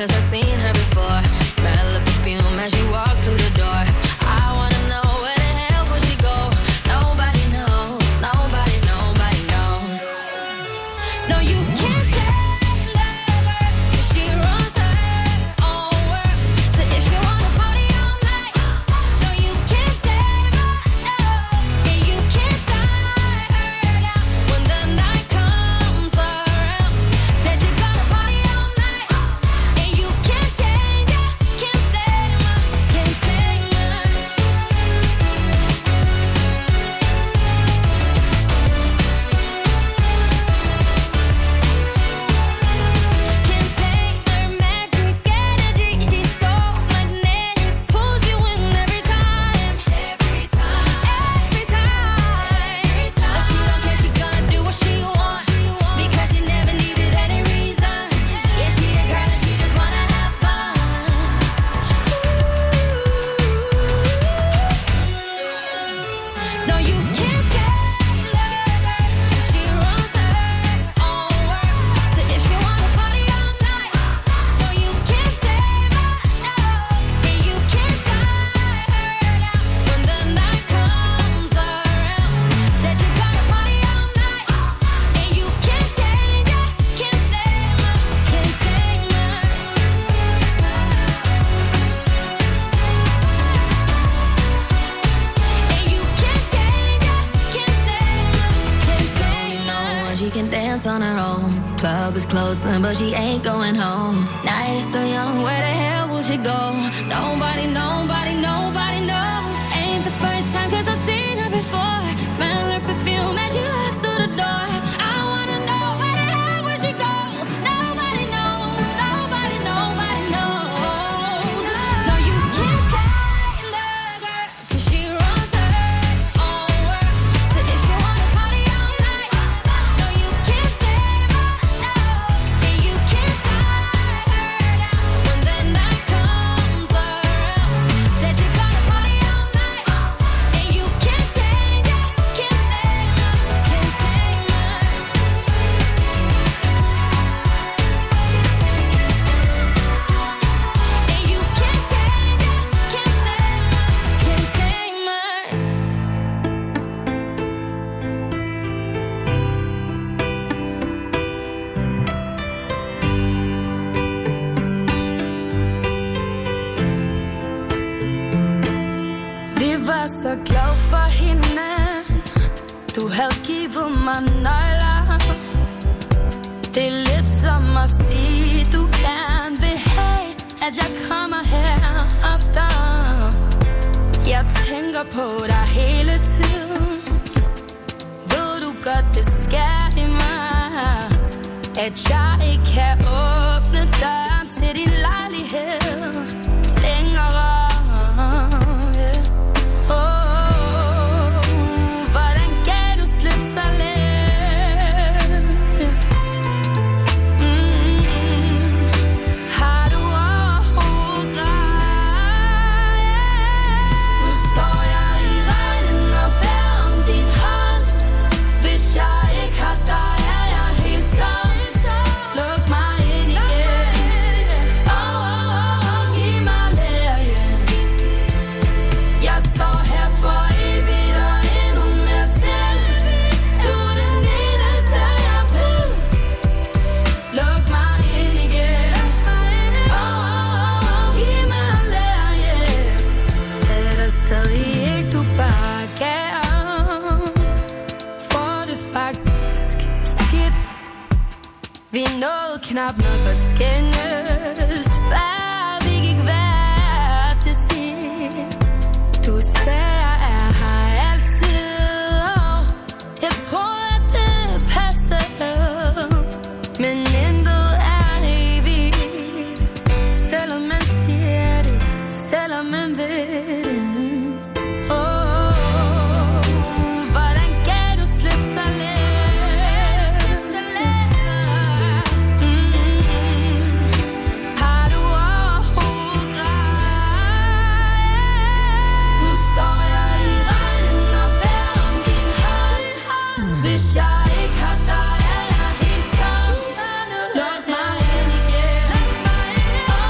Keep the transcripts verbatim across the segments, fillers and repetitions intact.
cause I've seen her before. Smell the perfume as she walks through the door. I wanna know where the hell will she go. Nobody knows, nobody, nobody knows. No, you can't tell her, cause she runs her own world. So if she wanna party all night, no, you can't tame her, no. And you can't tie her down when the night comes around. Said she gonna party all night, and you can't change her, can't tame her, can't tame her. Can't take her magic energy. She's so magnetic, pulls you in every time, every time, every time. Now she don't care, she gonna do what she wants, because she never needed any reason. Yeah, she a girl and she just wanna have fun. No, you can't tell her, cause she runs her own world. So if she wanna party all night, no, you can't tame her, no. And you can't tie her down when the night comes around. Said she gonna party all night, and you can't change her, can't tame her, can't tame her. And you can't change her, can't tame her, can't tame her. No, she can dance on her own. Club is closing, but she ain't going home. Night is still young, where the hell will she go? Nobody, nobody, nobody knows. Ain't the first time, cause I've seen her before. Smell her perfume as she walks through the door. I wanna know where the hell will she go? Nobody knows, nobody, nobody knows. No, you can't tame the girl, cause she runs her own world. So if she wanna party all night, no, you can't tame her, no. And you can't tie her down when the night comes around. Said she gonna party all night, and you can't change her, can't tame her, can't tame her. And you can't change her, can't tame her, can't tame her. Vi var så glad for hinanden. Du havde givet mig nøgler. Det er lidt som at sige, du gerne vil have, at jeg kommer her ofte. Jeg tænker på dig hele tiden. Ved du godt, det skærer i mig, at jeg ikke kan åbne døren til din lejlighed længere. Yeah. Oh, hvordan gav du slip så let? Mm, har du overhovedet grej? Nu står jeg i regnen og bærer om din hånd. Hvis jeg ikke har dig, er jeg helt tom. Luk mig ind igen. Oh, oh, oh, giv mig lærgen. Jeg står her for evigt og endnu mere til. Du er den eneste, jeg vil. Luk mig ind igen. Oh, oh, oh, giv mig lærgen. Er der stadig ikke, du bare gav? For det faktisk skidt. Vi nåede knap nok at skændes, før vi gik hver til sit. Du sagde, jeg er her altid, og jeg troede, at det passede. Men intet er evigt, selvom man siger det, selvom man ved det. Oh, hvordan gav du slip så let? Mm, har du overhovedet grej? Nu står jeg i regnen og bærer om din hånd. Hvis jeg ikke har dig, er jeg helt tom. Luk mig ind igen. Oh,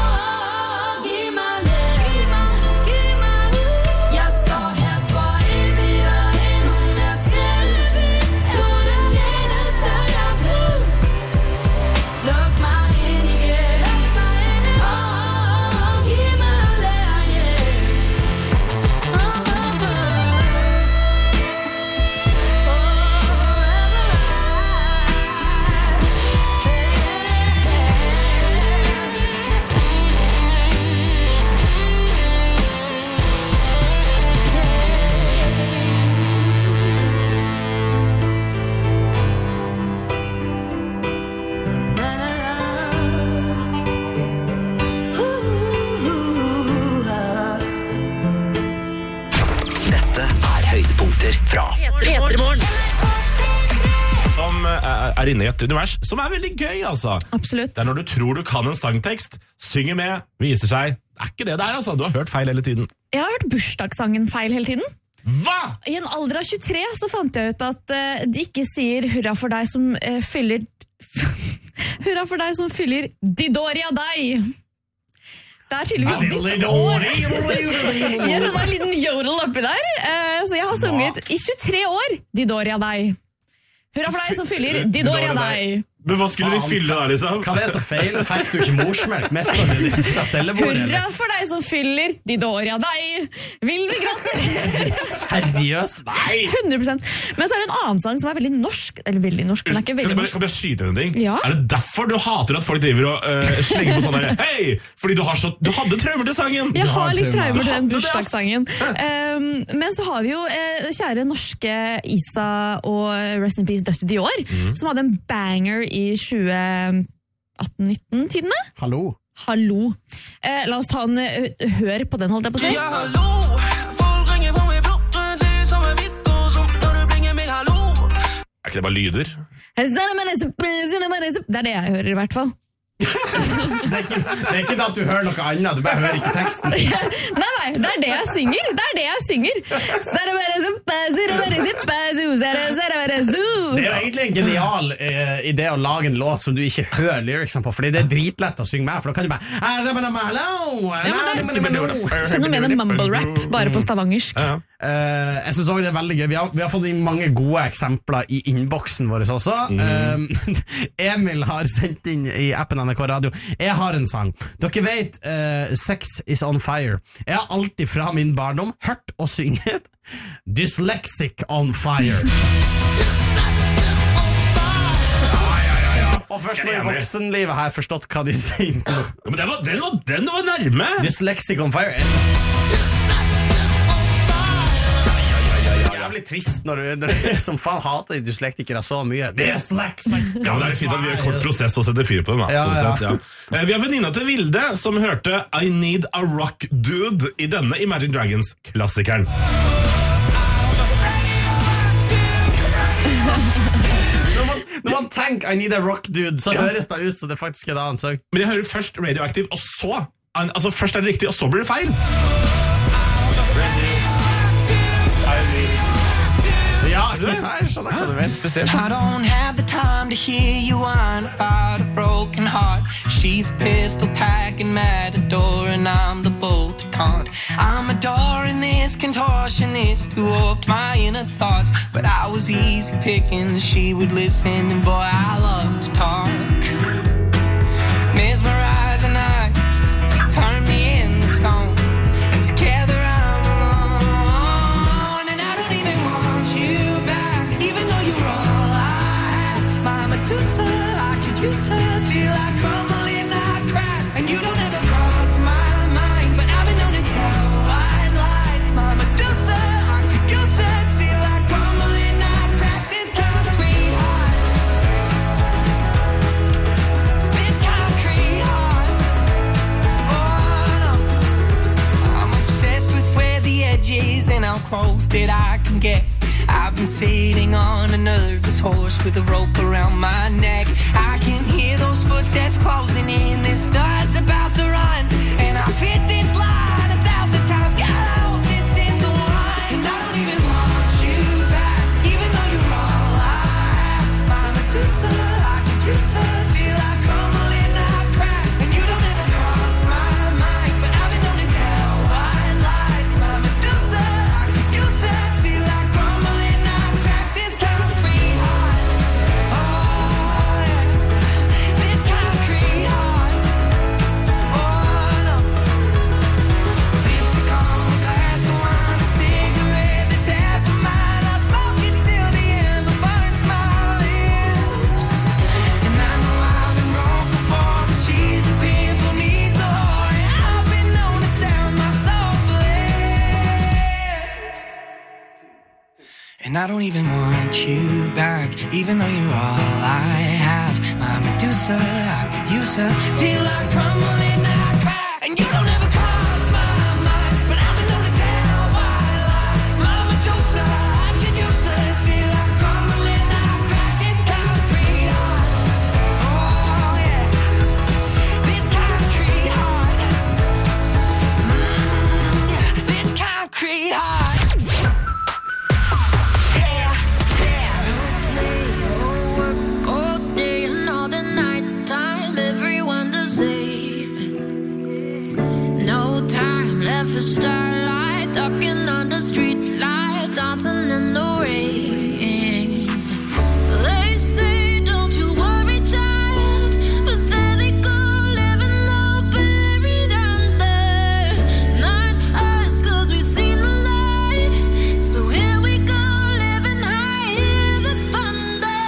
fra P tre Morgen. Som er inne i et univers som er veldig gøy, altså. Absolutt. Det er når du tror du kan en sangtekst, synger med, viser seg. Det er ikke det der, altså. Du har hørt feil hele tiden. Jeg har hørt bursdagssangen feil hele tiden. Hva? I en alder av tjuetre så fant jeg ut at uh, de ikke sier hurra for deg som uh, fyller hurra for deg som fyller Didoria deg. Det er tydeligvis ditt år. Jeg tror det er en liten jodel oppi der. Uh, så jeg har sunget i tjuetre år Didoria deg. Hurra for deg som fyller Didoria deg. Men hva skulle de fylle der, liksom? Hva er det så feil? Fikk du ikke morsmelk? Mest av det ditt stellebord, Hurra for deg som fyller Didoria deg. Vil vi gratulere? Seriøs? Nei! hundre prosent. Men så er det en annen sang som er veldig norsk. Eller veldig norsk, den er ikke Kan veldig jeg bare, norsk. kan jeg bare skyte en ting? Ja. Er det derfor du hater at folk driver og uh, slenger på sånn der hei, fordi du, har så, du hadde traumer til sangen? Jeg har har litt traumer. traumer til den Du hadde det, ass. bursdagssangen. Um, men så har vi jo eh, kjære norske Isa og Rest in Peace Dutty Dior, Mhm. som hadde en banger i tjue atten nitten-tidene. Hallo. Hallo. Eh, la oss ta en uh, hør på den, holdt jeg på å si. Ja, hallo. Folk ringer på meg blått, rødlig som en hvitt, og som når du bringer meg hallo. Er ikke det bare lyder? Det er det jeg hører i hvert fall. Det er, ikke, det er ikke det at du hører noe annet, du bare hører ikke teksten. Nei, nei, det er det jeg synger. Det er det jeg synger. Det er jo egentlig en genial eh, idé å lage en låt som du ikke hører lyricsene på, fordi det er dritlett å synge med, for da kan du bare Ja, men det er fenomenet mumble rap, bare på stavangersk. Ja, ja. Uh, jeg synes også det er veldig gøy. Vi har, vi har fått inn mange gode eksempler i innboksen vår også. Mm. Uh, Emil har sendt inn i appen N R K Radio. Jeg har en sang. Dere vet uh, Sex is on fire. Jeg har alltid fra min barndom hørt og synget Dyslexic on fire. Og først nå i voksenlivet har jeg forstått hva de sier. Ja, men den var, den var, den var nærme! Dyslexic on fire er jævlig trist når du, når du som faen hater dyslektikere så mye. Dyslexic. Ja, men det er fint at vi gjør en kort prosess og setter fyr på den. Da, Ja, sånn ja. sett, ja. Eh, Vi har venninna til Vilde som hørte I Need a Rock Dude i denne Imagine Dragons-klassikeren. Når man, når man tenker I need a rock dude, så høres det ut som det faktisk er en annen sang. Men jeg hører først Radioactive, og så altså først er det riktig, og så blir det feil. Ja, jeg skjønner hva du vet. Spesielt. I don't have the time to hear you whine about a broken heart. She's a pistol packing matador and I'm the bull to taunt. I'm adoring this contortionist who warped my inner thoughts, but I was easy picking, she would listen and boy I love to talk. Mesmerizing eyes turn me into stone, and together I'm alone, and I don't even want you back, even though you're all I have. My Medusa, I could use her till I crumble and I crack, and you don't ever cross my mind, but I've been known to tell white lies. My Medusa, I could use her till I crumble and I crack. This concrete heart, this concrete heart. Oh no, I'm obsessed with where the edge is and how close that I can get. I've been sitting on a nervous horse with a rope around my neck. I can hear those footsteps closing in. This star's about to run, and I've hit this line a thousand times. God, I hope this is the one. And I don't even want you back, even though you're all I have. My Medusa, I could use her till I crumble and I crack, and you don't ever cross my mind, but I've been known to tell white lies. My Medusa, I could use her till I crumble and I crack. This concrete heart, oh yeah, this concrete heart, oh no. Lipstick on a glass of wine, a cigarette that's half a mile. I'll smoke it till the ember burns my lips. And I know I've been wrong before, but she's a pimple needs a whore, and I've been known to sell my soul for less. And I don't even want you back, even though you're all I have. My Medusa, I could use her till I crumble and I crack, and you don't ever cross my mind, but I've been known to tell white lies. My Medusa, I could use for starlight, talking under street light, dancing in the rain. They say, don't you worry, child, but there they go, living all buried under. Not us, cause we've seen the light. So here we go, living high, hear the thunder.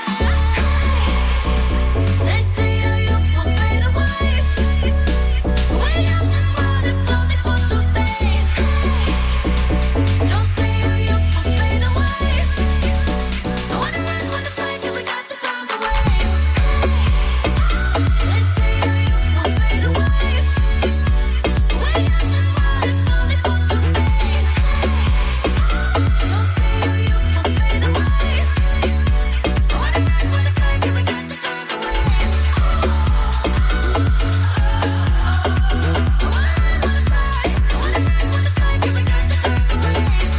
They say your youth will fade away. We're young and wild, if only for today. Don't say your youth will fade away. I wanna run, wanna fly, cause I got the time to waste. They say your youth will fade away. We're young and wild, if only for today. Don't say your youth will fade away. I wanna run, wanna fly, cause I got the time to waste. I wanna run, wanna fly. I wanna run, wanna fly, cause I got the time to waste.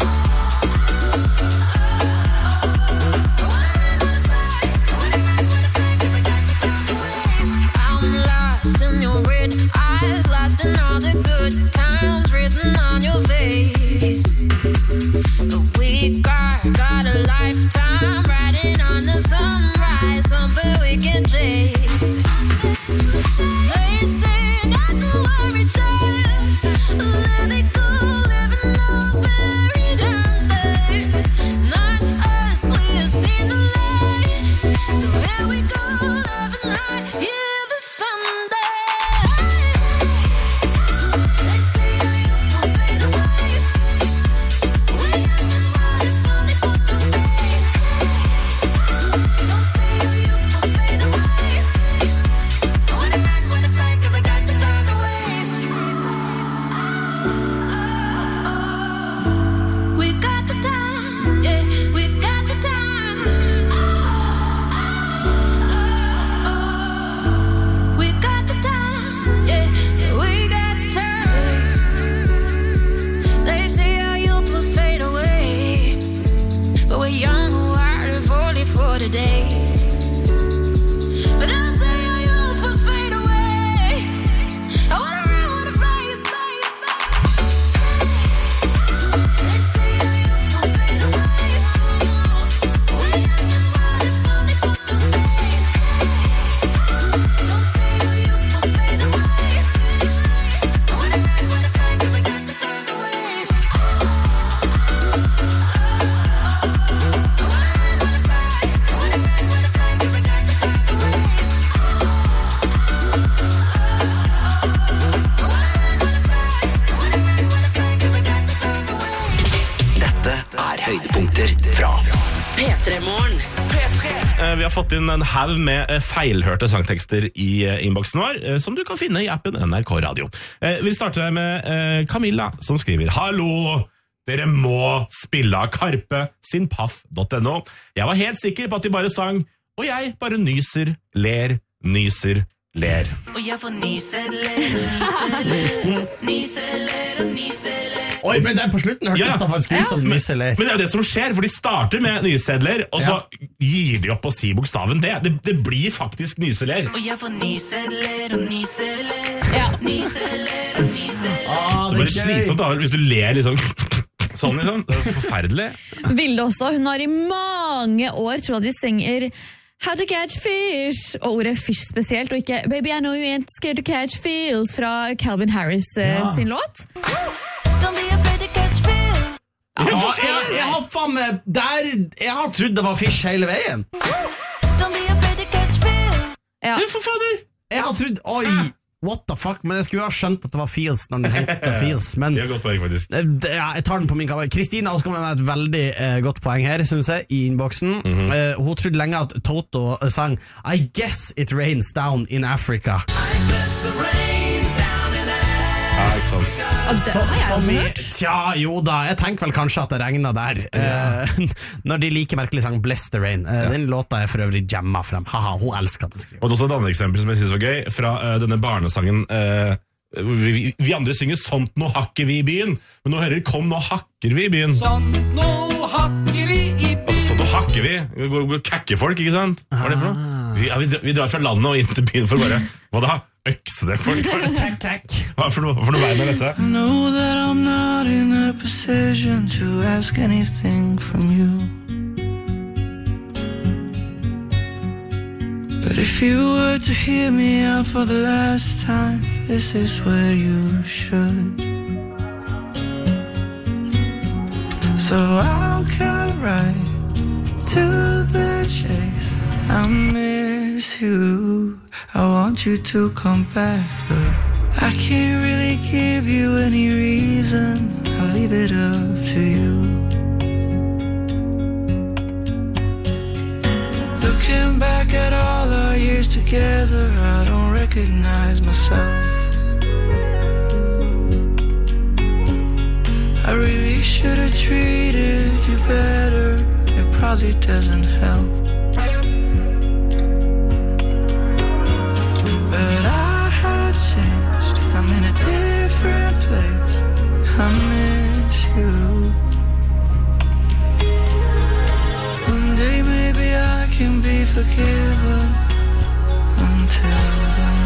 I'm lost in your red eyes, lost in all the good times written on your face. But we got, got a lifetime riding on the sunrise, something we can chase. They say not to worry, child, let it go, living all buried under. Not us, we've seen the light. So here we go, living high, hear the thunder. They say your youth will fade away. We're young and wild, if only for today. Don't say your youth will fade away. I wanna run, wanna fly, cause I got the time to waste. We got the time, yeah, we got the time. We got the time, yeah, we got time. They say our youth will fade away, but we're young and wild, if only for today. But don't say your youth will fade away. I wanna run, wanna fly, fly, fly. They say your youth will fade away. We're young and wild, if only for today. Don't say your youth will fade away. I wanna run, wanna fly, cause I got the time to waste. I wanna run, wanna fly. I wanna run, wanna fly, cause I got the time to waste. Dette er høydepunkter fra P tre Morgen. Eh, Vi har fått inn en haug med eh, feilhørte sangtekster i eh, innboksen vår, eh, som du kan finne i appen N R K Radio. Eh, Vi starter med eh, Camilla, som skriver: Hallo! Dere må spille av Karpe sin paff punktum no. Jeg var helt sikker på at de bare sang, og jeg bare nyser, ler, nyser, ler. Og jeg får nyse, ler, nyse, ler, nyse, ler og nyse, ler. Oi, men der på slutten hørtes Ja. det faktisk ut som nyse ler. Men det er jo det som skjer, for de starter med nysedler, og så gir de opp å si bokstaven det. Det, det blir faktisk nyseler. Og jeg får nyse, ler og nyse, ler, Ja. nyse, ler og nyse, ler. Ah, Det er bare slitsomt da, hvis du ler liksom sånn liksom. Det er forferdelig. Vilde også, hun har i mange år trodd at de synger How to catch fish, og ordet fish spesielt, og ikke Baby I know you ain't scared to catch feels fra Calvin Harris eh, Ja. sin låt. Don't be afraid to catch feels. Ja, jeg, jeg har faen meg der Jeg har trodd det var fish hele veien. Don't be afraid to catch feels. Ja. Ja, for fader! Jeg har trodd Oi, what the fuck? Men jeg skulle ha skjønt at det var feels når den heter feels. Men Det er godt poeng, faktisk. Eh, det- ja, jeg tar den på min kappe. Kristina også kommer med et veldig eh, godt poeng her, synes jeg, i innboksen. Eh, hun trodde lenge at Toto eh, sang I guess it rains down in Africa. Ja, ikke sant. Og det har jeg Som også i, hørt. tja, jo da, jeg tenker vel kanskje at det regner der. Eh, når de like merkelig sang Bless the Rain. Eh, Den låta er for øvrig jamma frem. Haha, hun elsker at det skriver. Og det er også et annet eksempel som jeg synes var gøy, fra eh, denne barnesangen eh, vi, vi, vi andre synger sånt nå hakker vi i byen, men nå hører vi kom nå hakker vi i byen. Sånn, nå hakker vi i Altså sånn nå hakker vi, vi går, går kakker folk, ikke sant? Hva er det for noe? Vi, ja, vi, drar, vi drar fra landet og inn til byen for bare, hva da? økse det folk. Takk, takk. Hva for noe, for noe bein er dette? I know that I'm not in a position to ask anything from you. But if you were to hear me out for the last time, this is where you should. So I'll cut right to the chase. I miss you. I want you to come back, but I can't really give you any reason. I'll leave it up to you. Looking back at all our years together, I don't recognize myself. I really should have treated you better. It probably doesn't help. But I have changed. I'm in a different place. I miss you. One day maybe I can be forgiven. Until then.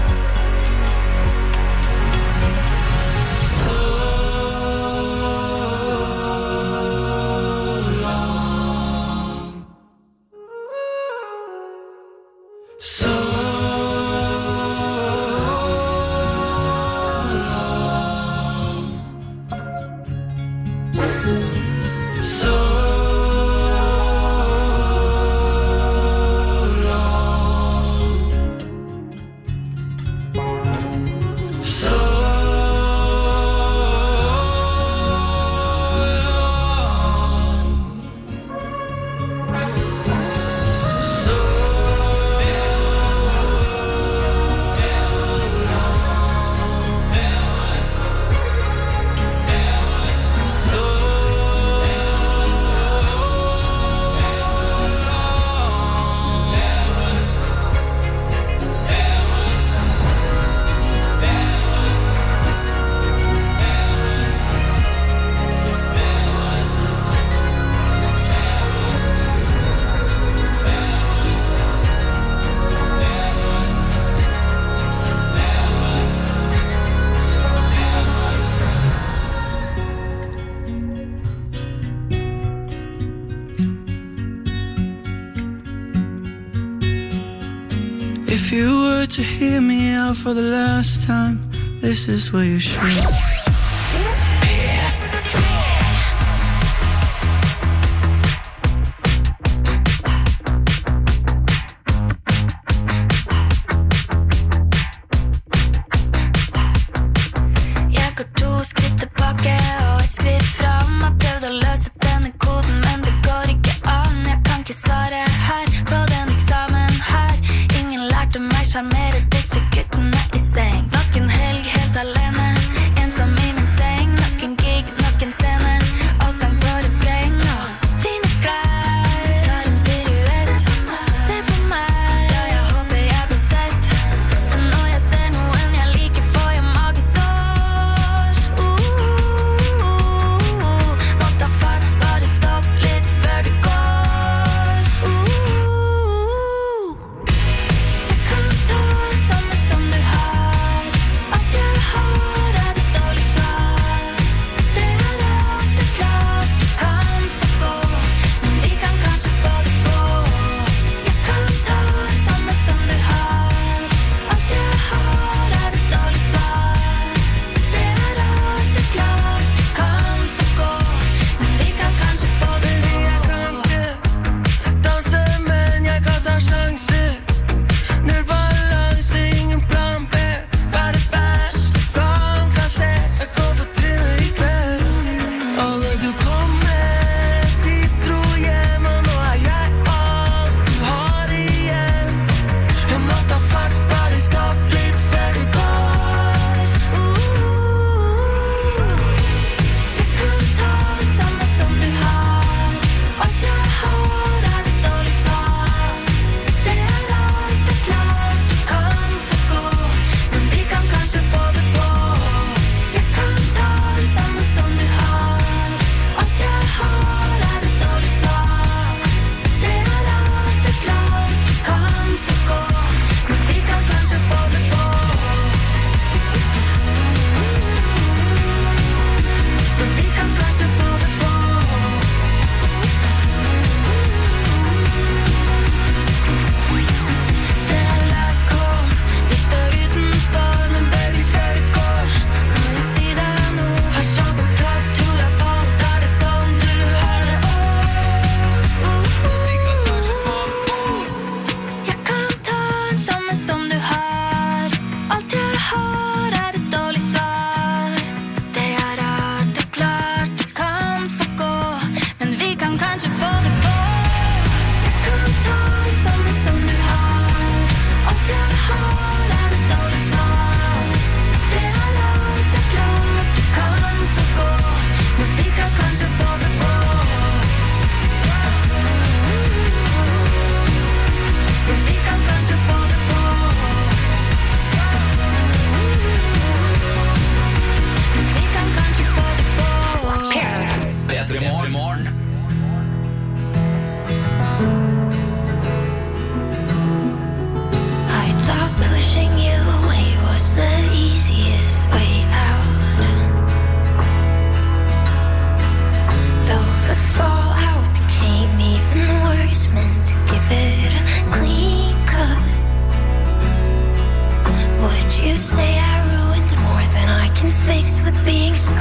If you were to hear me out for the last time, this is where you should. Charmere disse guttene i seng. Nok en helg helt alene, ensom i min seng. Nok en gig, nok en scene, og sang på refreng. Og fine klær, tar en piruett. Se på meg, ja, jeg håper jeg blir sett. Men når jeg ser noen jeg liker, får jeg magesår. uh, uh, uh, Må ta fart, bare stopp litt før det går. uh, uh, Jeg kan ta samme som du har.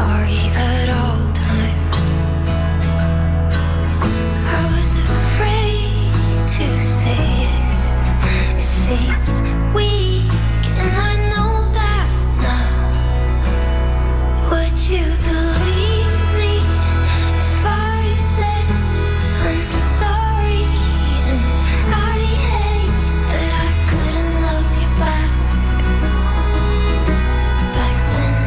sorry at all times. I was afraid to say it. It seems weak, and I know that now. Would you believe me if I said I'm sorry? And I hate that I couldn't love you back back then.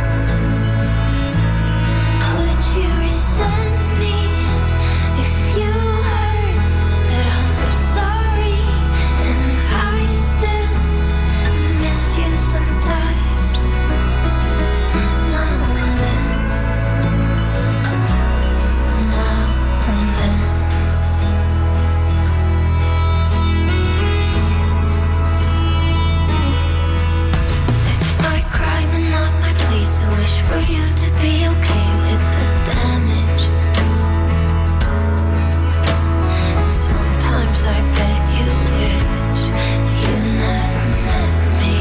Would you resent me if you heard that I'm sorry? And I still miss you sometimes. Now and then, now and then. It's my crime and not my place to wish for you to be okay with the damage. And sometimes I bet you wish you never met me.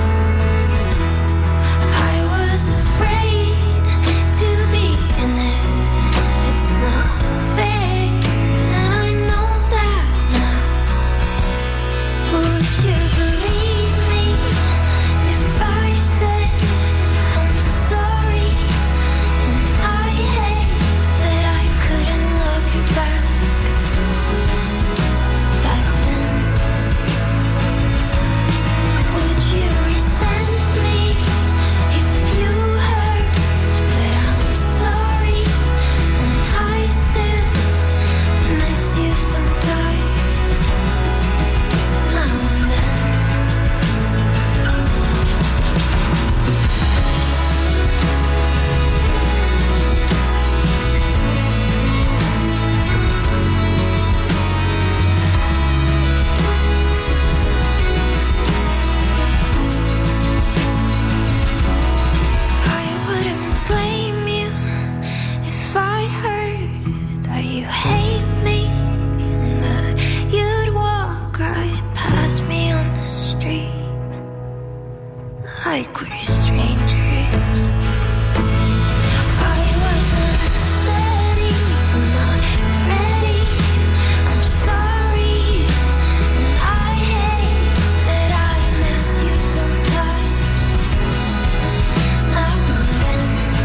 I was afraid to be in it. It's not fair, and I know that now. Would you believe me if I said I'm sorry? And I hate that I couldn't love you back back then. Would you resent me if you heard that I'm sorry? And I still miss you sometimes. Now and then. I wouldn't blame you if I heard that you hate me and that you'd walk right past me on the street like we're strangers. I wasn't steady, not ready. I'm sorry, and I hate that I miss you sometimes. Now and then,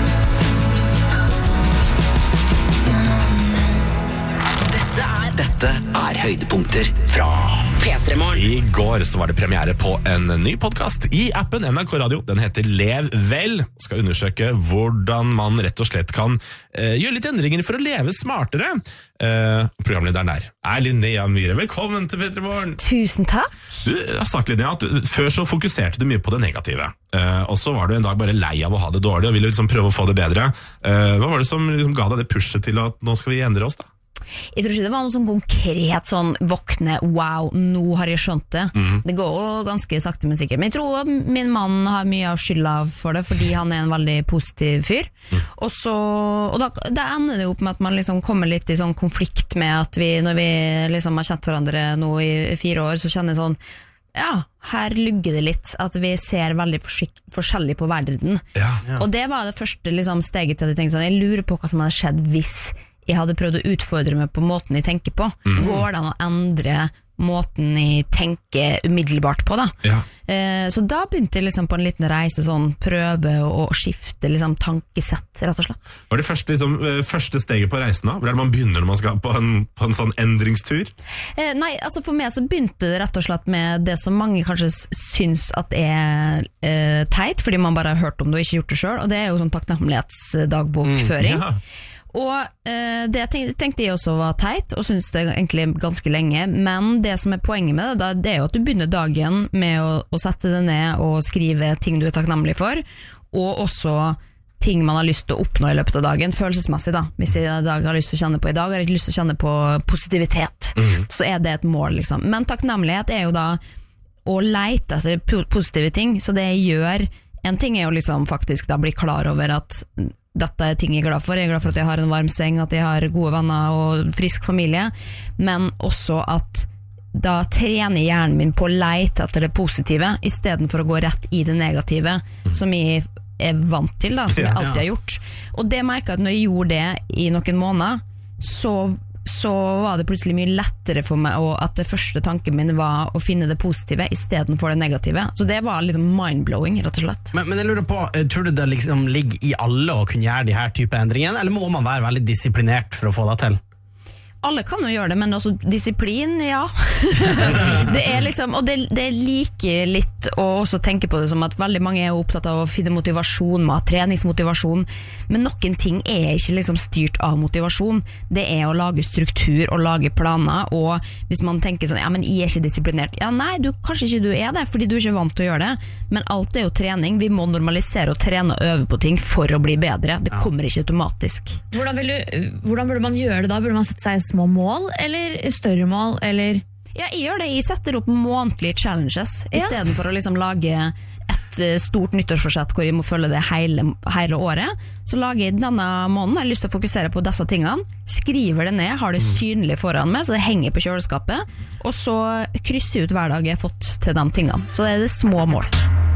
now and then. Dette er Dette er høydepunkter fra P tre Morgen. I går så var det premiere på en ny podcast i appen N R K Radio. Den heter Lev vel. Skal undersøke hvordan man rett og slett kan eh, gjøre litt endringer for å leve smartere. Eh, programlederen der er Linnea Myhre. Velkommen til P tre Morgen. Tusen takk. Du har sagt, Linnea, at du- før så fokuserte du mye på det negative. Eh, og så var du en dag bare lei av å ha det dårlig og ville liksom prøve å få det bedre. Eh, hva var det som liksom ga deg det pushet til at nå skal vi endre oss da? Jeg tror ikke det var noe sånn konkret sånn våkne, wow, nå har jeg skjønt det. Det går jo ganske sakte, men sikkert. Men jeg tror min mann har mye av skylda for det, fordi han er en veldig positiv fyr. Og så, og da, da ender det opp med at man liksom kommer litt i sånn konflikt med at vi, når vi liksom har kjent hverandre nå i fire år, så kjenner jeg sånn, ja, her lugger det litt, at vi ser veldig forsik- forskjellig på verden. Ja. Og det var det første liksom, steget til at jeg tenkte sånn, jeg lurer på hva som hadde skjedd hvis jeg hadde prøvd å utfordre meg på måten jeg tenker på. Går det an å endre måten jeg tenker umiddelbart på da? Ja. Eh, så da begynte jeg liksom på en liten reise, sånn prøve å, å skifte liksom, tankesett, rett og slett. Var det første, liksom, eh, første steget på reisen da? Hvor er det man begynner når man skal på en, på en sånn endringstur? Eh, nei, altså for meg så begynte det rett og slett med det som mange kanskje s- syns at er eh, teit, fordi man bare har hørt om det og ikke gjort det selv, og det er jo sånn takknemlighetsdagbokføring. Ja. Og eh, det tenkte, tenkte jeg også var teit, og synes det egentlig ganske lenge, men det som er poenget med det, da, det er jo at du begynner dagen med å, å sette det ned og skrive ting du er takknemlig for, og også ting man har lyst til å oppnå i løpet av dagen, følelsesmessig da. Hvis jeg i dag har lyst til å kjenne på i dag, har jeg ikke lyst til å kjenne på positivitet, mm. så er det et mål liksom. Men takknemlighet er jo da å leite etter po- positive ting, så det jeg gjør, en ting er jo liksom faktisk da bli klar over at dette er ting jeg er glad for, jeg er glad for at jeg har en varm seng, at jeg har gode venner og frisk familie, men også at da trener hjernen min på å leite etter det positive, i stedet for å gå rett i det negative, mm. som jeg er vant til da, som jeg alltid har gjort. Og det merket jeg at når jeg gjorde det i noen måneder, så, så var det plutselig mye lettere for meg, og at det første tanken min var å finne det positive i stedet for det negative. Så det var litt mind-blowing, rett og slett. Men, men jeg lurer på, tror du det liksom ligger i alle å kunne gjøre de her type endringene, eller må man være veldig disiplinert for å få det til? Alle kan jo gjøre det, men også disiplin, ja. det er liksom, og det, det er like litt å også tenke på det som at veldig mange er opptatt av å finne motivasjon, med treningsmotivasjon, men noen ting er ikke liksom styrt av motivasjon. Det er å lage struktur og lage planer, og hvis man tenker sånn, ja, men jeg er ikke disiplinert. Ja, nei, du, kanskje ikke du er det, fordi du er ikke vant til å gjøre det, men alt er jo trening. Vi må normalisere og trene og øve på ting for å bli bedre. Det kommer ikke automatisk. Hvordan, vil du, hvordan burde man gjøre det da? Burde man sette seg små mål, eller større mål, eller? Ja, jeg gjør det. Jeg setter opp månedlige challenges, i Ja. stedet for å liksom lage et eh, stort nyttårsforsett hvor jeg må følge det hele, hele året. Så lager jeg denne måneden, jeg har lyst til å fokusere på disse tingene, skriver det ned, har det synlig foran meg, så det henger på kjøleskapet, og så krysser jeg ut hver dag jeg har fått til de tingene. Så det er det små mål.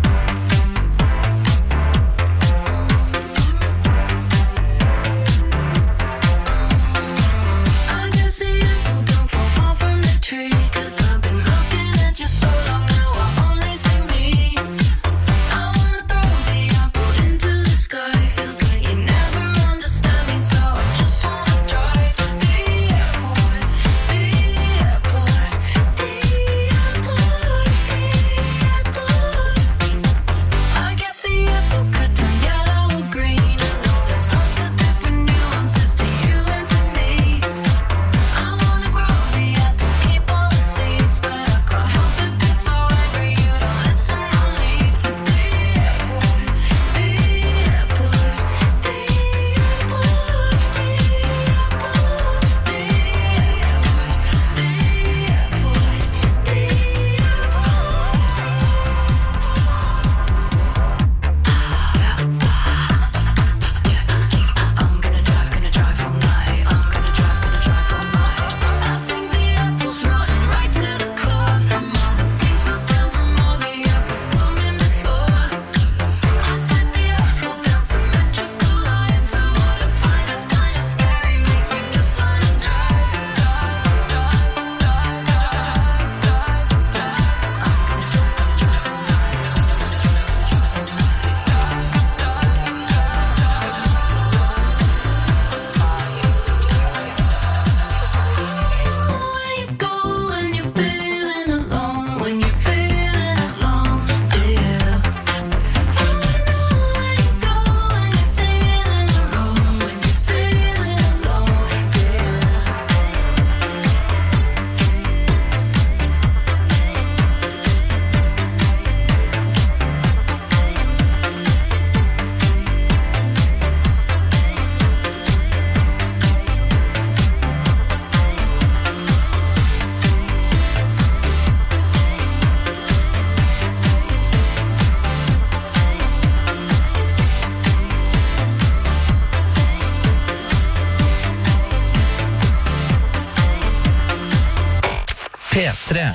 P tre.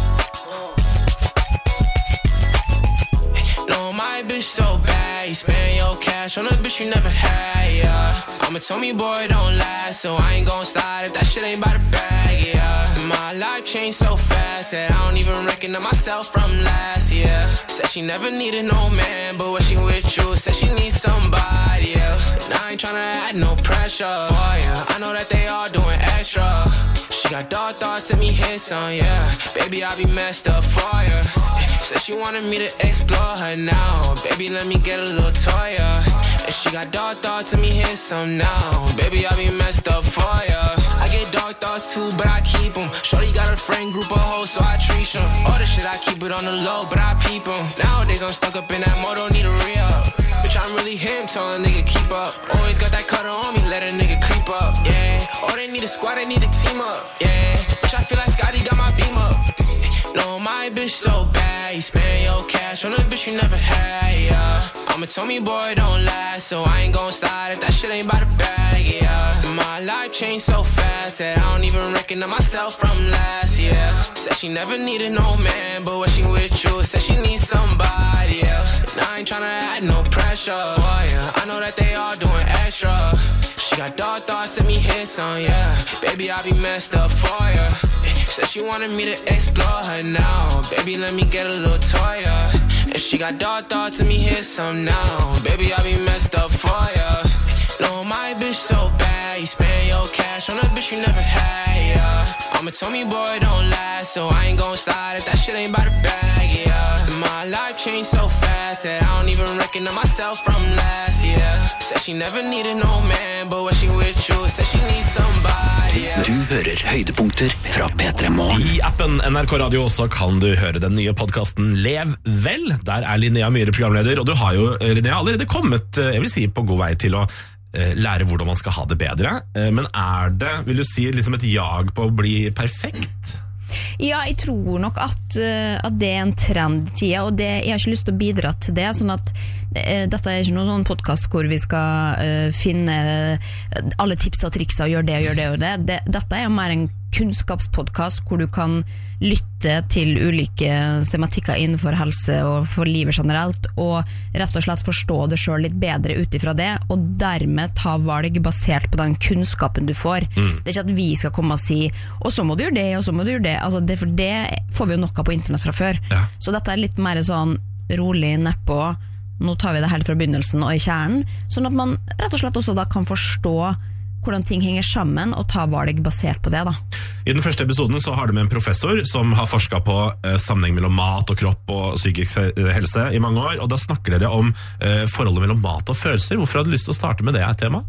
No, my bitch so bad. You spend your cash on a bitch you never had, yeah. I'm a Tommy boy, don't last, so I ain't gon' slide if that shit ain't by the bag, yeah. My life changed so fast that I don't even recognize myself from last year. Said she never needed no man, but when she with you, said she needs somebody else. And I ain't tryna add no pressure for ya. I know that they all doing extra. She got dark thoughts, let me hit some, yeah. Baby, I be messed up for ya. Said she wanted me to explore her now. Baby, let me get a little toy, yeah. And she got dark thoughts, let me hit some now. Baby, I be messed up for ya. I get dark thoughts too, but I keep them. Shorty got a friend group of hoes, so I treat them. All the shit, I keep it on the low, but I peep them. Nowadays, I'm stuck up in that mode, don't need a re-up. Bitch, I'm really him, tell a nigga keep up. Always got that cutter on me, let a nigga creep up, yeah. Oh, they need a squad, they need a team up, yeah. Bitch, I feel like Scotty got my beam up. No, my bitch so bad. You spend your cash on a bitch you never had, yeah. I'm a Tommy boy, don't last, so I ain't gon' slide if that shit ain't by the bag, yeah. My life changed so fast that I don't even recognize myself from last year. Said she never needed no man, but when she with you, said she needs somebody else. And I ain't tryna add no pressure pressure. For ya, I know that they all doing extra. She got dark thoughts, let me hit some, yeah. Baby, I be messed up for ya. Said she wanted me to explore her now. Baby, let me get a little toy, yeah. And she got dark thoughts, let me hit some now. Baby, I be messed up for ya. No, my bitch so bad. You spend your cash on a bitch you never had, yeah. I'm a Tommy boy, don't last, so I ain't gon' slide if that shit ain't by the bag, yeah. My life changed so fast that I don't even recognize myself from last year. Said she never needed no man, but when she with you, said she needs somebody, yeah. Du hører høydepunkter fra P tre Morgen. I appen N R K Radio også kan du høre den nye podcasten Lev vel. Der er Linnea Myhre programleder, og du har jo, Linnea, allerede kommet, jeg vil si, på god vei til å lære hvordan man skal ha det bedre. Men er det, vil du si, liksom et jag på å bli perfekt? Ja, jeg tror nok at, at det er en trend i tida, og det, jeg har ikke lyst til å bidra til det, sånn at uh, dette er ikke noen sånn podcast hvor vi skal uh, finne alle tips og triks og gjøre det og gjøre det og det. det. Dette er jo mer en kunnskapspodcast hvor du kan lytte til ulike tematikker innenfor helse og for livet generelt, og rett og slett forstå det selv litt bedre utifra det, og dermed ta valg basert på den kunnskapen du får. Mm. Det er ikke at vi skal komme og si, og så må du gjøre det, og så må du gjøre det, altså det, for det får vi jo noe på internett fra før. Ja. Så dette er litt mer sånn rolig nedpå, nå tar vi det helt fra begynnelsen og i kjernen, sånn at man rett og slett også da kan forstå hvordan ting henger sammen, og ta valg basert på det da. I den første episoden så har du med en professor som har forsket på eh, sammenheng mellom mat og kropp og psykisk helse i mange år, og da snakker dere om eh, forholdet mellom mat og følelser. Hvorfor hadde du lyst til å starte med det her tema?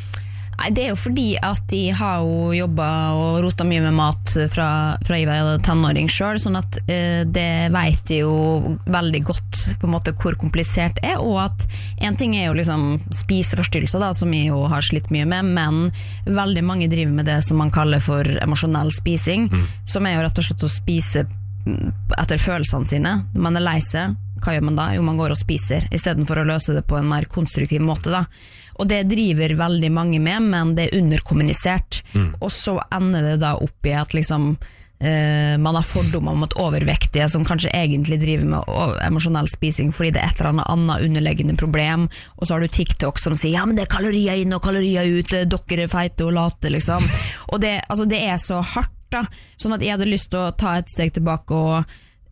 Nei, det er jo fordi at de har jo jobbet og rotet mye med mat fra, fra jeg var tenåring selv, sånn at eh, det vet de jo veldig godt på en måte hvor komplisert det er, og at en ting er jo liksom spiseforstyrrelser da, som jeg jo har slitt mye med, men veldig mange driver med det som man kaller for emosjonell spising, mm. som er jo rett og slett å spise etter følelsene sine. Når man er lei seg, hva gjør man da? Jo, man går og spiser, i stedet for å løse det på en mer konstruktiv måte da. Og det driver veldig mange med, men det er underkommunisert. Mm. Og så ender det da opp i at liksom, eh, man har fordommer om at overvektige, som kanskje egentlig driver med emosjonell spising, fordi det er et eller annet annet underliggende problem. Og så har du TikTok som sier, ja, men det er kalorier inn og kalorier ut, dere er feite og late, liksom. Og det, altså, det er så hardt da, sånn at jeg hadde lyst til å ta et steg tilbake og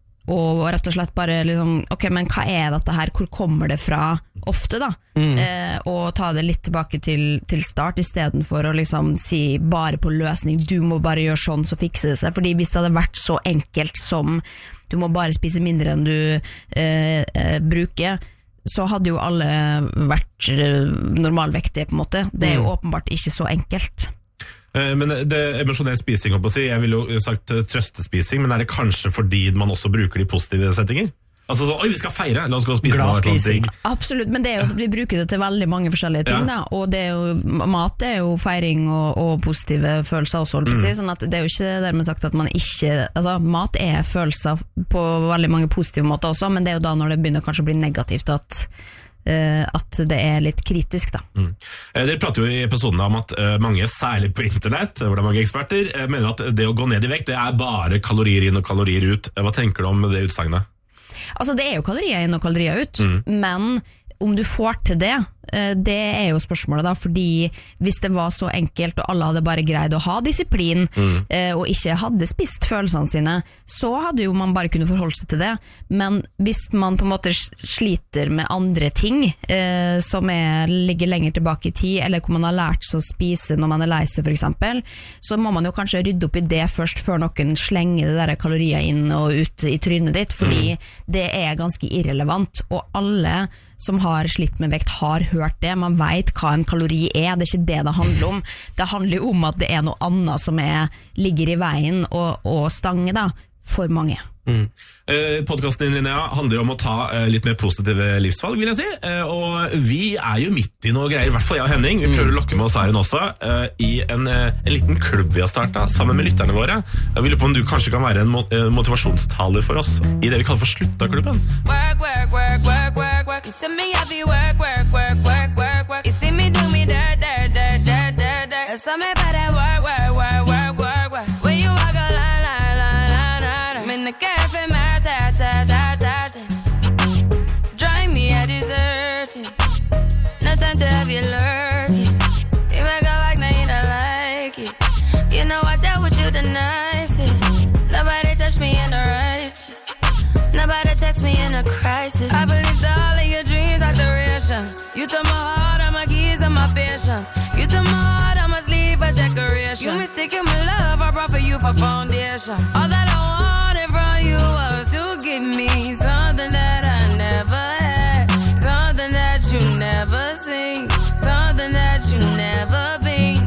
og rett og slett bare liksom, ok, men hva er dette her, hvor kommer det fra ofte da, mm. eh, og ta det litt tilbake til, til start i stedet for å liksom si bare på løsning, du må bare gjøre sånn så fikser det seg, fordi hvis det hadde vært så enkelt som du må bare spise mindre enn du eh, eh, bruker, så hadde jo alle vært normalvektige på en måte. Det er jo mm. åpenbart ikke så enkelt. Men det emosjonell spising, jeg vil jo sagt trøstespising, men er det kanskje fordi man også bruker de positive settinger? Altså så, oi, vi skal feire, la oss gå og spise Gladspising. Absolutt, men det er jo, vi bruker det til veldig mange forskjellige ting ja. da, og det er jo, mat er jo feiring og, og positive følelser også, holdt på å si, sånn at det er jo ikke dermed sagt at man ikke, altså mat er følelser på veldig mange positive måter også, men det er jo da når det begynner kanskje å bli negativt at at det er litt kritisk da. Mm. Dere prater jo i episoden om at mange, særlig på internett, hvor det er mange eksperter, mener at det å gå ned i vekt, det er bare kalorier inn og kalorier ut. Hva tenker du om det utsagnet? Altså det er jo kalorier inn og kalorier ut, mm. men om du får til det, det er jo spørsmålet da, fordi hvis det var så enkelt og alle hadde bare greid å ha disiplin mm. og ikke hadde spist følelsene sine, så hadde jo man bare kunne forholde seg til det, men hvis man på en måte sliter med andre ting eh, som er, ligger lenger tilbake i tid, eller hvor man har lært seg å spise når man er lei seg for eksempel, så må man jo kanskje rydde opp i det først før noen slenger det der kalorier inn og ut i trynet ditt, fordi mm. det er ganske irrelevant, og alle som har slitt med vekt har hørt det, man vet hva en kalori er, det er ikke det det handler om, det handler jo om at det er noe annet som er, ligger i veien og, og stange da, for mange. Mm. Eh, podcasten din, Linnea, handler om å ta eh, litt mer positive livsvalg, vil jeg si, eh, og vi er jo midt i noe greier, i hvert fall jeg og Henning, vi prøver å lokke med oss Siren også, eh, i en, eh, en liten klubb vi har startet, sammen med lytterne våre. Jeg vil på om du kanskje kan være en mo- eh, motivasjonstaler for oss, i det vi kaller for Slutta-klubben. Work, work, work, work, work, work. You see me happy, work, work, work, work, work, work. You see me do me dirt, dirt, dirt, dirt, dirt, dirt. That's how me better work, work, work, work, work, work. When you walk a line, line, line, line, line. I'm in the cafe, my ta, ta, ta, ta, ta. Drive me a dessert. crisis. I believed all of your dreams are duration. You took my heart, all my keys, and my patience. You took my heart, I must leave a decoration. You mistaken my love, I brought for you for foundation. All that I wanted from you was to give me something that I never had, something that you never seen, something that you never been.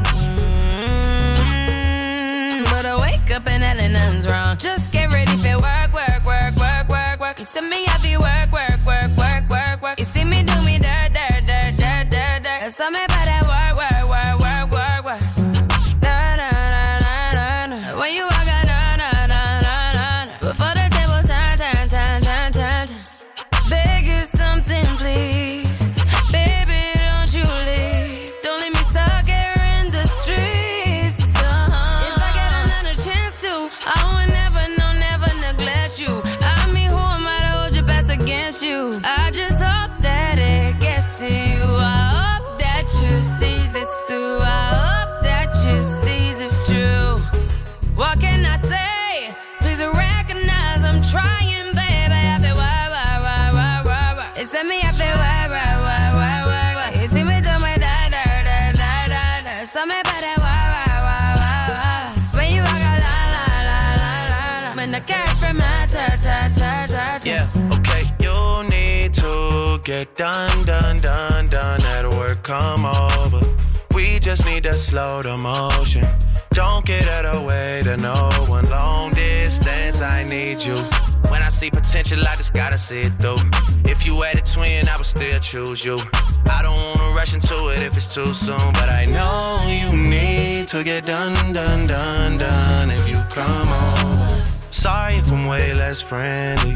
Mm-hmm. But I wake up and hell nothing's wrong. Just get ready for work, work, work, work, work, work. You see me happy work, work, work, work, work, work. You see me do me dirt, dirt, dirt, dirt, dirt, dirt. There's something about that work, work, work, work, work, work. Da, da, da, da, da, da. When you walk out, da, da, da, da, da. Before the table turn, turn, turn, turn, turn, turn. Beg you something, please. Baby, don't you leave. Don't leave me stuck here in the streets. Uh-huh. If I get another chance to, I would never, no, never neglect you. I mean, who am I to hold your best against you? I just hope that it gets to you. I hope that you see this through. I hope that you see this true. What can I say? Please recognize I'm trying, baby. I feel why, why, why, why, why, why. It's me, I feel why, why, why, why, why, why. You see me do my da, da, da, da, da, da. Something about that why, why, why, why, why. When you walk out, la, la, la, la, la, la. When the cat from my ta, ta, ta, ta, ta. Yeah, okay, you need to get done, done, done, done. At work, come over. We just need to slow the motion. Don't get out of the way to no one. Long distance, I need you. When I see potential, I just gotta see it through. If you had a twin, I would still choose you. I don't wanna rush into it if it's too soon, but I know you need to get done, done, done, done. If you come over. Sorry if I'm way less friendly.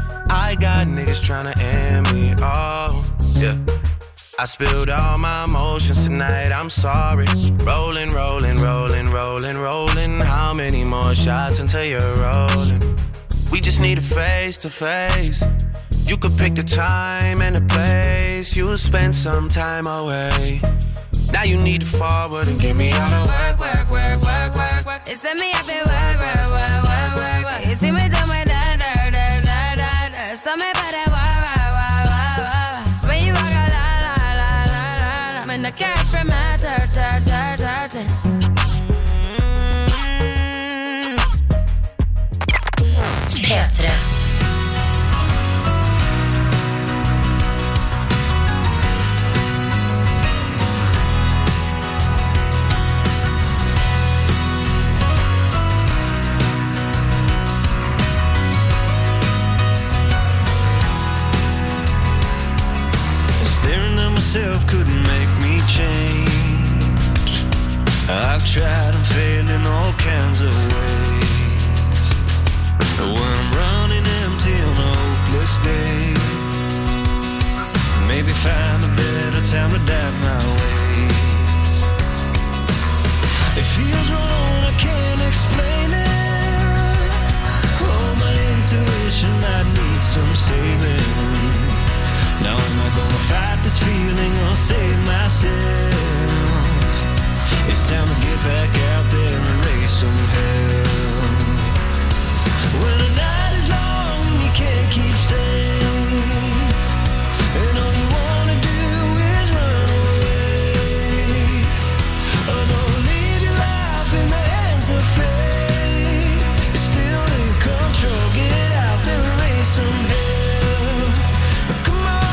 I got niggas tryna end me. Oh, yeah. I spilled all my emotions tonight, I'm sorry. Rolling, rolling, rolling, rolling, rolling. How many more shots until you're rolling? We just need a face to face. You could pick the time and the place. You'll spend some time away. Now you need to forward and give me all the work, work, work, work, work, work. It's me, I feel work, work, work, work, work, work. You see me do my da, da, da, da, da, da. Something about that why, why, why, why, why. When you walk out, la, la, la, la, la, la. When the cat from my ta, ta, ta, ta, ta. P tre. Staring at myself couldn't make me change. I've tried and failed in all kinds of ways. When I'm running empty on a hopeless day, maybe find a better time to adapt my ways. It feels wrong, I can't explain it. Oh, my intuition, I need some saving. Now am I gonna fight this feeling or save myself? It's time to get back out there and raise some hell. When the night is long and you can't keep saying, and all you wanna do is run away. Oh no, leave your life in the hands of fate. You're still in control, get out there and raise some hell. Come on.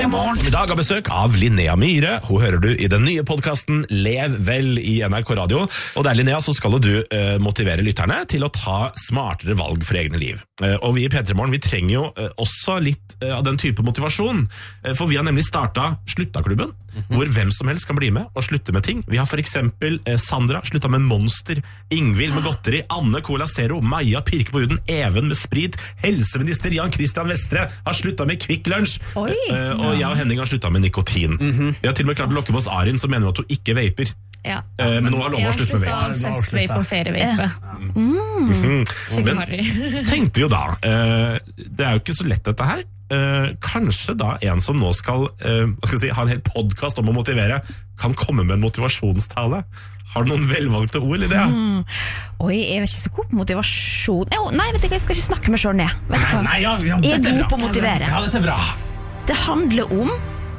Morgen. I dag har besøk av Linnea Myhre. Hun hører du i den nye podcasten Lev vel i N R K Radio. Og der, Linnea, så skal du uh, motivere lytterne til å ta smartere valg for egne liv. Uh, og vi i P tre Morgen, vi trenger jo uh, også litt uh, av den type motivasjon. Uh, for vi har nemlig startet Slutta-klubben, mm-hmm. hvor hvem som helst kan bli med og slutte med ting. Vi har for eksempel uh, Sandra slutta med Monster, Ingvild med godteri, Anne Cola Zero, Maja pirke på huden, Even med sprit, helseminister Jan Christian Vestre har slutta med Kvikk Lunsj, uh, og jeg og Henning har slutta med nikotin. Mm-hmm. Vi har til og med klart å lokke med oss Arin, som mener at hun ikke vaper. Ja. Uh, men hun har lov å slutte med vape. Jeg har sluttet festvape og ferievape. Mm. Mm-hmm. Men tenkte jo da, uh, det er jo ikke så lett dette her. Uh, kanskje da en som nå skal, uh, hva skal jeg si, ha en hel podcast om å motivere, kan komme med en motivasjonstale. Har du noen velvalgte ord, eller det? Mm. Oi, jeg er ikke så god på motivasjon. Oh, nei, vet du, jeg skal ikke snakke meg selv ned. Vet du hva? Nei, ja, ja, jeg er god bra. på å motivere. Ja, dette er bra. Det handler om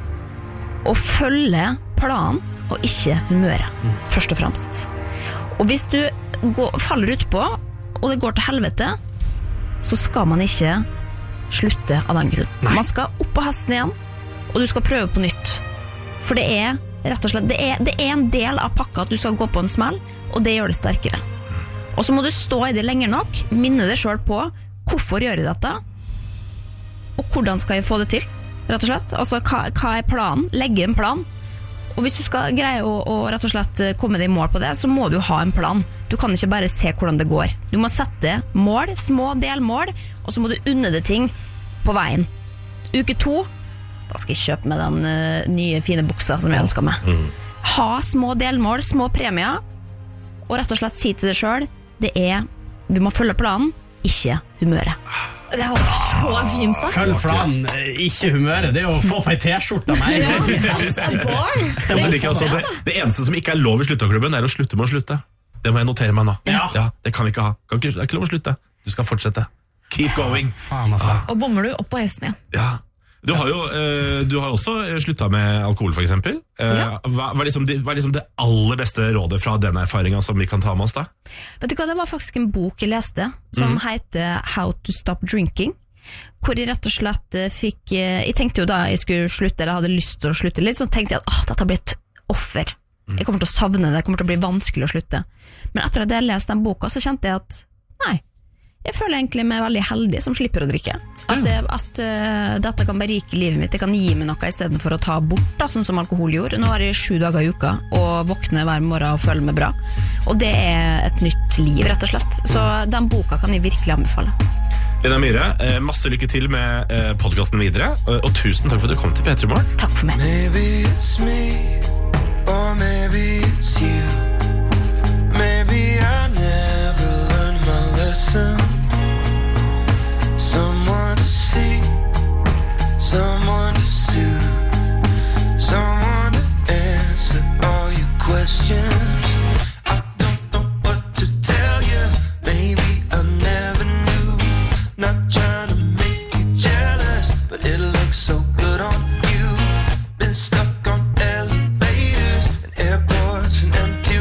å følge planen og ikke humøret, mm. først og fremst. Og hvis du går, faller ut på, og det går til helvete, så skal man ikke slutte av den grunn. Nei. Man skal opp på hesten igjen, og du skal prøve på nytt. For det er rett og slett, det er, det er en del av pakka at du skal gå på en smell, og det gjør det sterkere. Og så må du stå i det lenger nok, minne deg selv på hvorfor gjør jeg dette, og hvordan skal jeg få det til, rett og slett. Altså, hva, hva er planen? Legge en plan. Og hvis du skal greie å, å rett og slett komme deg i mål på det, så må du ha en plan. Du kan ikke bare se hvordan det går. Du må sette mål, små delmål, og så må du unne deg ting på veien. Uke to, da skal jeg kjøpe med den uh, nye fine buksa som jeg ønsker meg. Mm. Ha små delmål, små premier, og rett og slett si til deg selv, det er, vi må følge planen, ikke humøret. Det var så fint sagt. Følg planen, ikke humøret. Det er å få på en t-skjorte av meg. Ja, that's a bar. Det, det, det eneste som ikke er lov i Slutta-klubben er å slutte med å slutte. Det må jeg notere meg nå. Ja. Ja, det kan vi ikke ha. Kan ikke, det er ikke lov å slutte. Du skal fortsette. Keep going. Faen, altså. Og bommer du opp på hesten igjen. Ja. Du har jo eh, du har også sluttet med alkohol, for eksempel. Eh, ja. hva, hva, er liksom det, hva er liksom det aller beste rådet fra den erfaringen som vi kan ta med oss da? Vet du hva, det var faktisk en bok jeg leste som mm. heter How to Stop Drinking, hvor jeg rett og slett fikk, jeg tenkte jo da jeg skulle slutte, eller hadde lyst til å slutte litt, så tenkte jeg at åh, dette blir et offer. Jeg kommer til å savne det, det kommer til å bli vanskelig å slutte. Men etter at jeg leste den boka, så kjente jeg at nei, jeg føler egentlig meg veldig heldig som slipper å drikke. At, det, at uh, dette kan berike livet mitt, det kan gi meg noe i stedet for å ta bort, da, sånn som alkohol gjorde. Nå har jeg sju dager i uka og våkner hver morgen og føler meg bra. Og det er et nytt liv, rett og slett. Så den boka kan jeg virkelig anbefale. Linnea Myhre, masse lykke til med podcasten videre, og tusen takk for at du kom til P tre Morgen. Takk for meg. Maybe it's me, or maybe it's you. Maybe I never learned my lesson. Someone to see, someone to soothe, someone to answer all your questions. I don't know what to tell you, maybe I never knew. Not trying to make you jealous, but it looks so good on you. Been stuck on elevators and airports and empty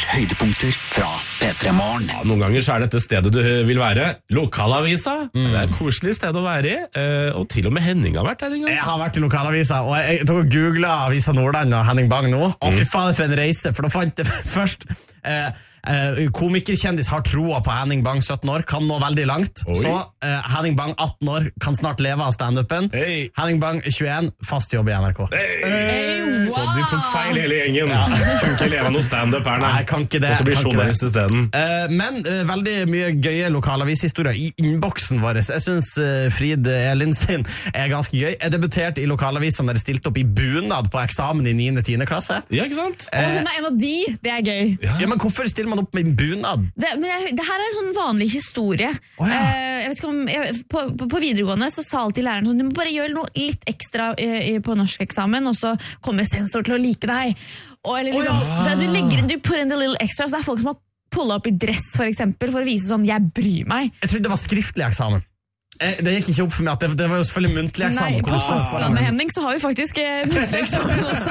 høydepunkter fra P tre Morgen. Ja, noen ganger så er dette stedet du vil være. Lokalavisa. Mm. Det er et koselig sted å være i. Og til og med Henning har vært der en gang. Jeg har vært i lokalavisa, og jeg, jeg tok og googlet Avisa Nordland og Henning Bang nå. Å, fy faen, for en reise, for da fant jeg først... Eh, Eh, komikerkjendis har troa på Henning Bang sytten år, kan nå veldig langt. Oi. Så eh, Henning Bang atten år, kan snart leve av stand-upen. Hey. Henning Bang tjueen, fast jobb i N R K. Hey. Hey, wow. Så du tok feil hele gjengen. Ja. Kan ikke leve av noe stand-up her. Nei, kan ikke det. Måtte bli journalist i stedet. Eh, men eh, veldig mye gøye lokalavishistorier i innboksen vår. Jeg synes eh, Frid Elin sin er ganske gøy. Jeg debuterte i lokalavisen da jeg stilte opp i bunad på eksamen i niende tiende klasse. Ja, ikke sant? Eh, og hun er en av de, det er gøy. Ja, ja men hvorfor stiller man opp med bunad? Det, men jeg, det her er en sånn vanlig historie. Oh, ja. eh, jeg vet ikke om jeg, på, på, på videregående så sa alltid læreren sånn, du må bare gjøre noe litt ekstra eh, på norskeksamen, og så kommer sensor til å like deg. Og, eller, liksom, oh, ja. Du legger du put in the little extra, så det er folk som har pullet opp i dress for eksempel, for å vise sånn, jeg bryr meg. Jeg trodde det var skriftlig eksamen. Det gikk ikke opp for meg at det, det var jo selvfølgelig muntlig eksamen. Nei, på Fastland med Henning så har vi faktisk eh, muntlig eksamen også.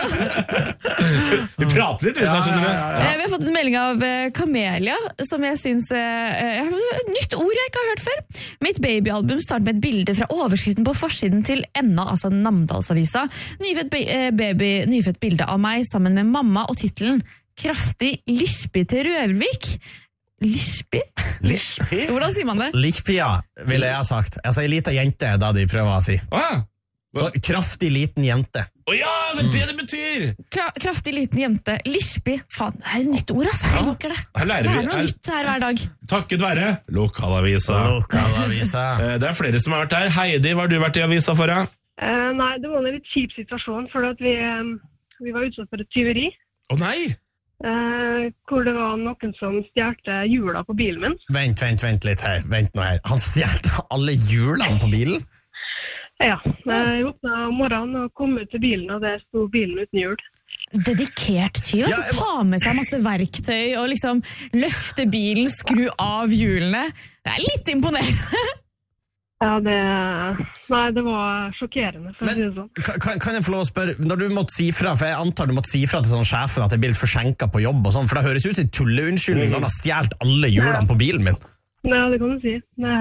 Vi prater litt, hvis jeg skjønner det. Ja, ja, ja. Vi har fått en melding av eh, Kamelia, som jeg synes eh, et nytt ord jeg ikke har hørt før. Mitt babyalbum starter med et bilde fra overskriften på forsiden til N A, altså Namdalsavisa. Nyfødt, ba- baby, nyfødt bilde av meg sammen med mamma og titelen Kraftig Lisby til Røvervik. Lisby? Lisby? Hvordan sier man det? Lisbya, ville jeg ha sagt. Jeg sier lita jente, da de prøver å si. Ah. Så kraftig liten jente. Å oh, ja, det er det det betyr! Kra kraftig liten jente. Lisby. Faen, det er et nytt ord, altså. Jeg liker det. Her lærer vi. Det er noe nytt her hver dag. Takket være Lokalavisa. Lokalavisa. Det er flere som har vært her. Heidi, hva har du vært i avisa for? Uh, nei, det var en litt kjip situasjon, for at vi, vi var utsatt for et tyveri. Å oh, nei! Uh, hvor det var noen som stjelte hjula på bilen min. Vent, vent, vent litt her. Vent nå her. Han stjelte alle hjulene på bilen? Ja. Jeg åpnet om morgenen og kom ut til bilen, og der sto bilen uten hjul. Dedikert tyv, altså ja, ta med seg masse verktøy og liksom løfte bilen, skru av hjulene. Det er litt imponerende. Ja, det, nei, det var sjokkerende, for Men, å si det sånn. Kan, kan jeg få lov å spørre, når du måtte si fra, for jeg antar du måtte si fra til sånn sjefen at jeg ble litt forsinket på jobb og sånn, for det høres ut til tulleunnskyldning når han har stjålet alle hjulene på bilen min. Nei, det kan du si. Det,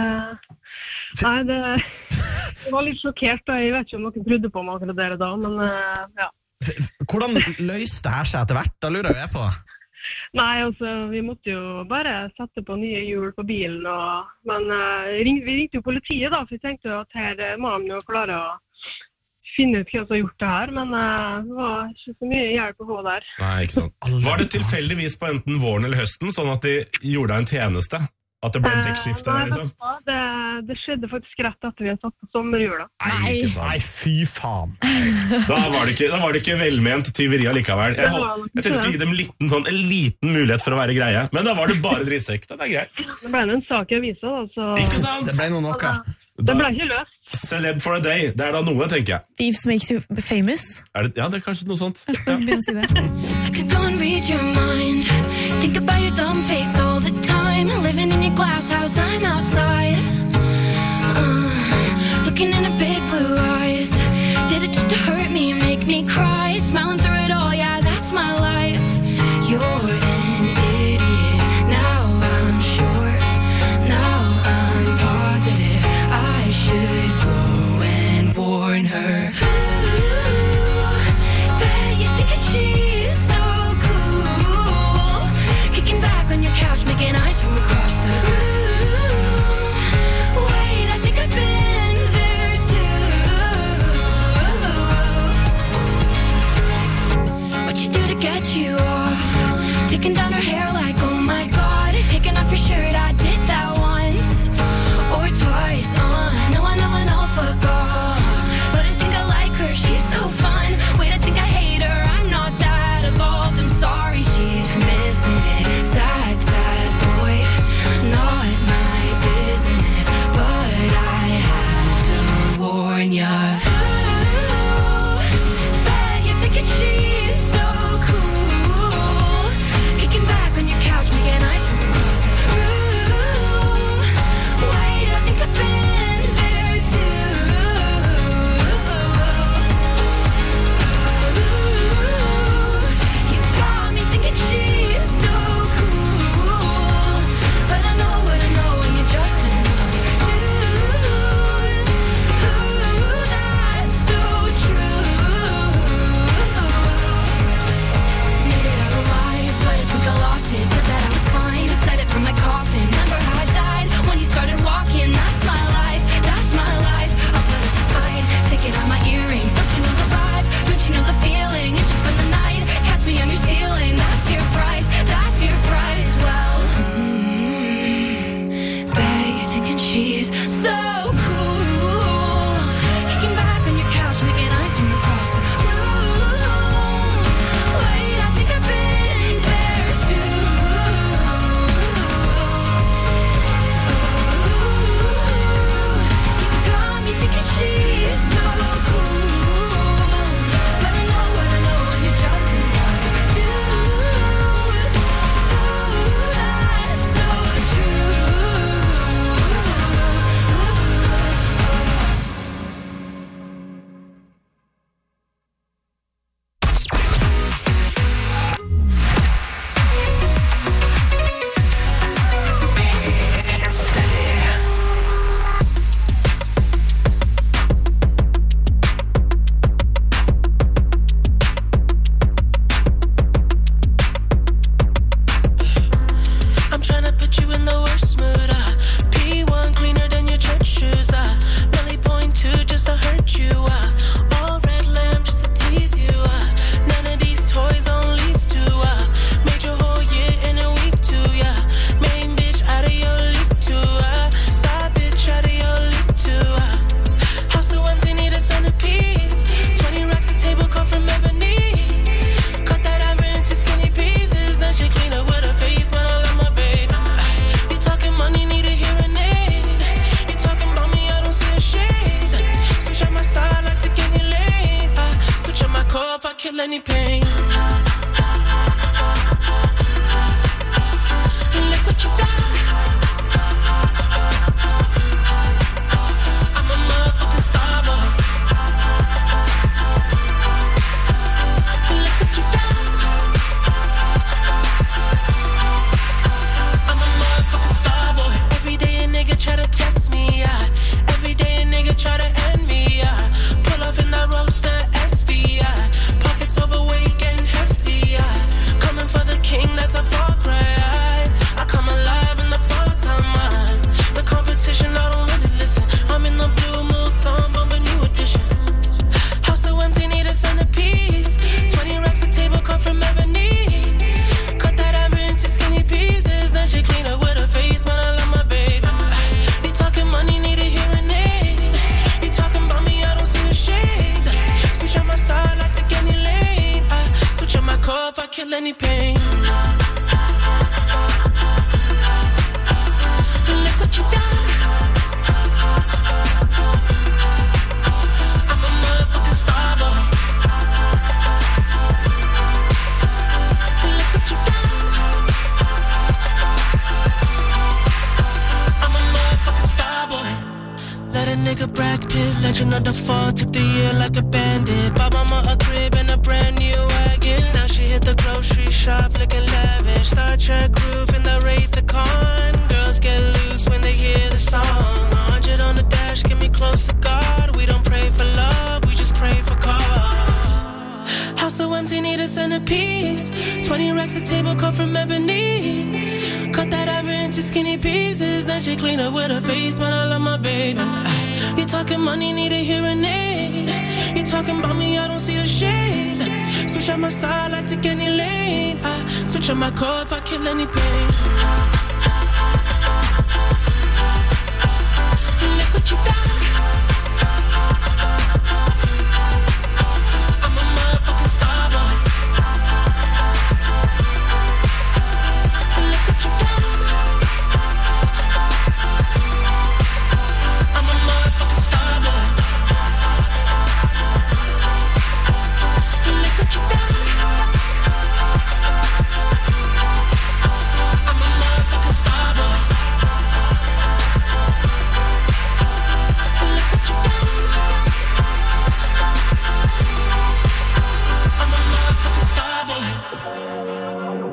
nei, det, det var litt sjokkert, og jeg vet ikke om noen trodde på meg akkurat der da, men ja. Hvordan løste det her seg etter hvert? Da lurer jeg på. Nei, altså, vi måtte jo bare sette på nye hjul på bilen, og, men uh, ring, vi ringte jo politiet da, for vi tenkte jo at her må de jo klare å finne ut hvem som har gjort det her, men uh, det var ikke så mye hjelp å få der. Nei, ikke sant. Var det tilfeldigvis på enten våren eller høsten, sånn at de gjorde deg en tjeneste? At det ble dekkskifte der, liksom? Nei, det, det skjedde faktisk rett etter vi har satt på sommerhjula. Nei, ikke sant. Nei, fy faen. Da var det ikke, da var det ikke velment tyveri allikevel. Jeg, jeg tenkte jeg skulle gi dem liten, sånn, en liten mulighet for å være greie, men da var det bare drittsekk. Det er greit. Det ble en sak i avisa, da, så... Ikke sant? Det ble noe nok, ja. Det ble ikke løst. Celeb for a day, det er da noe, tenker jeg. Thieves makes you famous. Er det, ja, det er kanskje noe sånt. Jeg skal begynne å si det. I could go and read your mind. Think about your dumb face all the time. Living in your glass house, I'm outside. Uh, looking in her big blue eyes. Did it just to hurt me and make me cry? Smiling through it all, yeah, that's my life. You're an idiot. Now I'm sure. Now I'm positive. I should go and warn her. Ooh, bet you think that she's so cool. Kicking back on your couch, making eyes from across the room. any pain. Look what you done. I'm a motherfucking star boy. Look what you done. I'm a motherfucking star boy. Every day a nigga try to test me, yeah. Every day a nigga try to end me, yeah. Pull off in that roadster S V, yeah. Pockets overweight getting hefty, yeah. Coming for the king, that's a far cry. I come alive in the full-time mind. The competition, I don't really listen. I'm in the blue moon, song, bumping new edition. House so empty, need a centerpiece. Twenty racks of table come from ebony. Cut that ever into skinny pieces. Then she clean up with her face, man, I love my baby. You talking money, need a hearing aid. You talking about me, I don't see the shade. Switch on my side, I take any lane. I switch on my core if I kill any pain. Look what you done. I'm a motherfucking star boy. Look what you done. I'm a motherfucking star boy. Let a nigga Brad Pitt, legend of the fall, took the year like a bandit. Bought mama a crib and a brand new wagon. Now she hit the grocery shop looking lavish. Star Trek roof in the Wraith the Con. Girls get loose when they hear the song. A hundred on the dash, get me close to God. We don't pray for love, we just pray for cause. House so empty, need a centerpiece. Twenty racks of table come from ebony. Cut that ever into skinny pieces. Then she clean up with her face, man, I love my baby. You talking money, need a hearing aid. You talking about me, I don't see the shade. Switch on my side, I take any lane. I switch on my core if I kill any pain. Look what you done. I'm a motherfucking star boy. Look what you done. I'm a motherfucking star boy. Look what you done. I'm a motherfucking star boy. Look what you done. I'm a motherfucking star boy.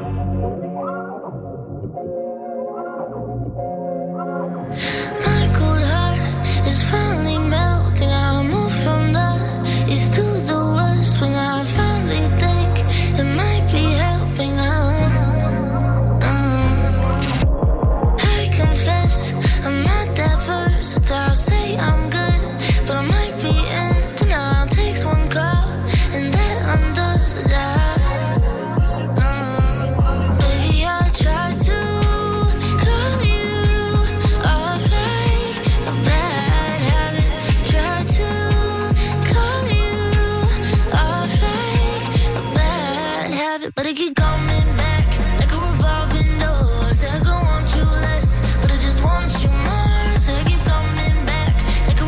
My cold heart is finally melting. I move from the east to the west. When I finally think it might be helping. Uh, uh. I confess I'm not that versatile. Say I'm good, but I might be in denial. Takes one call and that undoes the dial. Uh, baby, I tried to call you off like a bad habit. Tried to call you off like a bad habit, but it keep coming back like a revolving door. Said I don't want you less, but I just want you more. Said I keep coming back like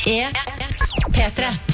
er P tre.